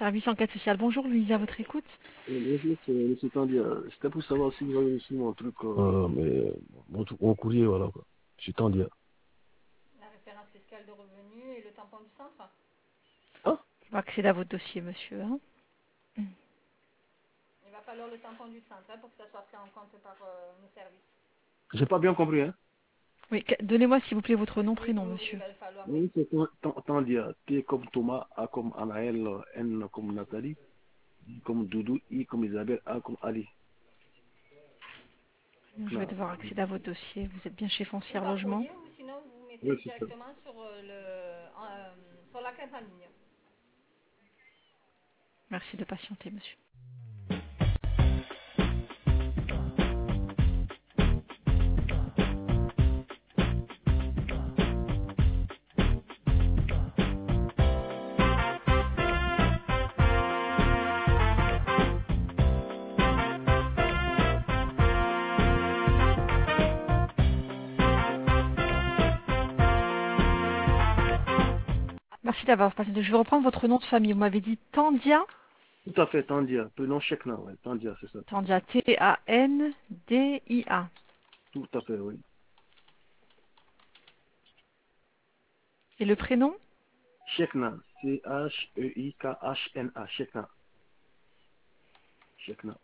Service enquête sociale. Bonjour Louise, à votre écoute. Bonjour, c'est M. Tandia. C'était pour savoir si vous avez reçu mon truc, mon courrier, voilà quoi. Je suis Tandia. La référence fiscale de revenus et le tampon du centre. Ah, Je vais accéder à votre dossier, monsieur. Hein. Il va falloir le tampon du centre pour que ça soit pris en compte par nos services. j'ai pas bien compris, hein. Oui, donnez-moi s'il vous plaît votre nom, Oui, prénom, oui, oui, il monsieur. va le falloir, oui. Oui, c'est Tandia. T comme Thomas, A comme Anaël, N comme Nathalie, I comme Doudou, I comme Isabelle, A comme Ali. Je vais Non. devoir accéder à votre dossier. Vous êtes bien chez Ou Foncière par Logement. courrier, ou sinon vous mettez Oui, c'est ça. directement sur la quête en ligne. Merci de patienter, monsieur. Merci d'avoir patienté. Je vais reprendre votre nom de famille. Vous m'avez dit Tandia. Tout à fait, Tandia. Prénom Chekna, ouais. Tandia, c'est ça. Tandia, Tandia. Tout à fait, oui. Et le prénom? Chekna. Cheikkhna. Chekna. Chekna.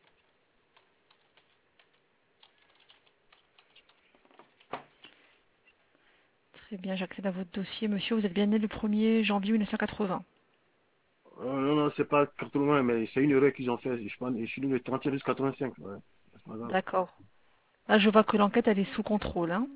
Très bien, j'accède à votre dossier. Monsieur, vous êtes bien né le 1er janvier 1980. Non, non, c'est pas 80, mais c'est une erreur qu'ils ont fait. Je pense, je suis né le 31 jusqu'à 85. Ouais. C'est pas grave. D'accord. Là, je vois que l'enquête, elle est sous contrôle. Hein.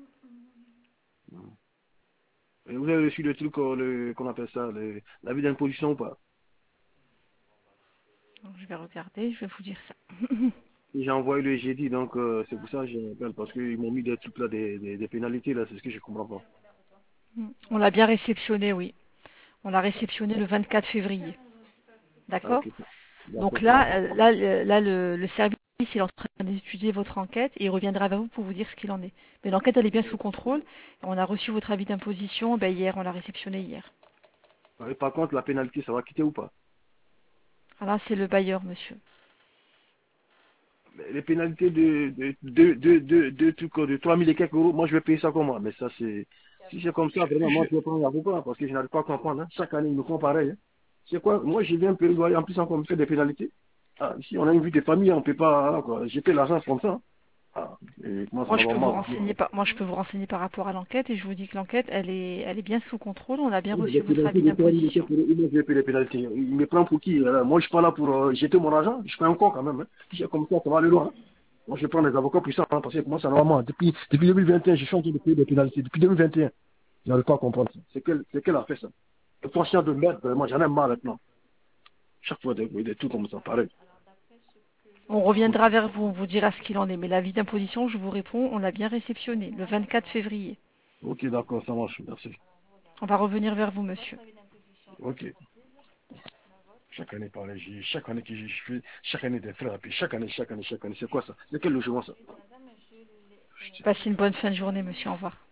Et vous avez reçu le truc, qu'on appelle ça, l'avis d'imposition ou pas? Donc, je vais regarder, je vais vous dire ça. J'ai envoyé le jeudi, donc c'est pour ça que j'appelle, parce qu'ils m'ont mis des trucs là, des pénalités là, c'est ce que je comprends pas. On l'a bien réceptionné, oui. On l'a réceptionné le 24 février. Ah, D'accord. ok, Donc d'accord, ça marche. là, le service il est en train d'étudier votre enquête et il reviendra vers vous pour vous dire ce qu'il en est. Mais l'enquête, elle est bien sous contrôle. On a reçu votre avis d'imposition hier, on l'a réceptionné hier. Et par contre, la pénalité, ça va quitter ou pas? Ah là, c'est le bailleur, monsieur. Mais les pénalités de trucs de 3000 et quelques euros, moi je vais payer ça comment? Mais ça c'est, si c'est comme ça, vraiment, Je, moi je vais prendre un avocat, parce que je n'arrive pas à comprendre, hein. Chaque année, ils nous font pareil, hein. C'est quoi? Moi, je viens payer le loyer, en plus encore me fait des pénalités. Ah, ici, on a une vie de famille, on ne peut pas, quoi, jeter l'argent comme ça, hein. Ah, et moi, ça moi, va je peux vous vraiment. renseigner moi, je peux vous renseigner par rapport à l'enquête et je vous dis que l'enquête, elle est bien sous contrôle. On a bien Les reçu votre pénalités avis de 3000 et d'imposition. quelques euros, moi, je vais payer les pénalités. Il me prend pour qui? Moi, je suis pas là pour jeter mon argent, je fais un con quand même, hein. Si c'est comme ça va aller loin, hein. Moi, je prends des avocats puissants, hein, parce que moi, ça va moi. Depuis 2021, je suis en train de payer des pénalités. Depuis 2021, je n'arrive pas à comprendre ça. C'est qu'elle a fait ça. Le conscient de merde, vraiment, j'en ai marre maintenant. Chaque fois, des trucs comme ça, pareil. Alors d'après ce que je On vois, reviendra vers vous, on vous dira ce qu'il en est. Mais l'avis d'imposition, je vous réponds, on l'a bien réceptionné le 24 février. Ok, d'accord, ça marche, merci. On va revenir vers vous, monsieur. votre avis d'imposition de Ok. l'entreprise, la vôtre, Chaque année, pareil, chaque année que je fais, chaque année des frais à payer, chaque année, c'est quoi ça? C'est quel logement ça? oui, madame, je l'ai. Passez une bonne fin de journée, monsieur. Au revoir.